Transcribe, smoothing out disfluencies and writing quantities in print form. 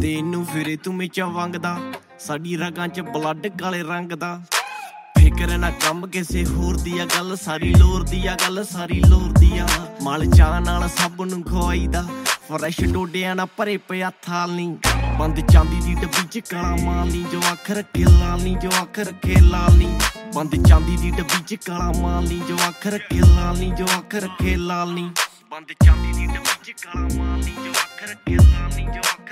ਤੈਨੂੰ ਫਿਰੇ ਤੂੰ ਮੇਚਾ ਵੰਗਦਾ ਸਾਡੀ ਰਗਾਂ 'ਚ ਬਲੱਡ ਕਾਲੇ ਰੰਗ ਦਾ ਫਿਕਰ ਨਾ ਕੰਮ ਕਿਸੇ ਹੋਰ ਦੀ ਆ ਗੱਲ ਸਾਰੀ ਲੋਰ ਦੀ ਆ ਗੱਲ ਸਾਰੀ ਲੋਰ ਦੀ ਆ ਮਾਲ ਚਾਹ ਨਾਲ ਸਭ ਨੂੰ ਖਵਾਈਦਾ ਫਰੈਸ਼ ਡੋਡਿਆਂ ਨਾਲ ਭਰੇ ਪਿਆ ਥਾਲ ਨੀ ਬੰਦ ਚਾਂਦੀ ਦੀ ਡੱਬੀ 'ਚ ਕਾਲਾ ਮਾਲ ਨੀ ਜੋ ਅੱਖ ਰੱਖੇ ਲਾਲ ਨੀ ਜੋ ਅੱਖ ਰੱਖੇ ਲਾਲ ਨੀ ਬੰਦ ਚਾਂਦੀ ਦੀ ਡੱਬੀ 'ਚ ਕਾਲਾ ਮਾਲ ਨੀ ਜੋ ਅੱਖ ਰੱਖੇ ਲਾਲ ਨੀ ਜੋ ਅੱਖ ਰੱਖੇ ਲਾਲ ਨੀ ਬੰਦ ਚਾਂਦੀ ਦੀ ਡੱਬੀ 'ਚ ਕਾਲਾ ਮਾਲ ਨੀ ਜੋ ਅੱਖ ਰੱਖੇ ਲਾਲ ਨੀ ਜੋ ਅੱਖ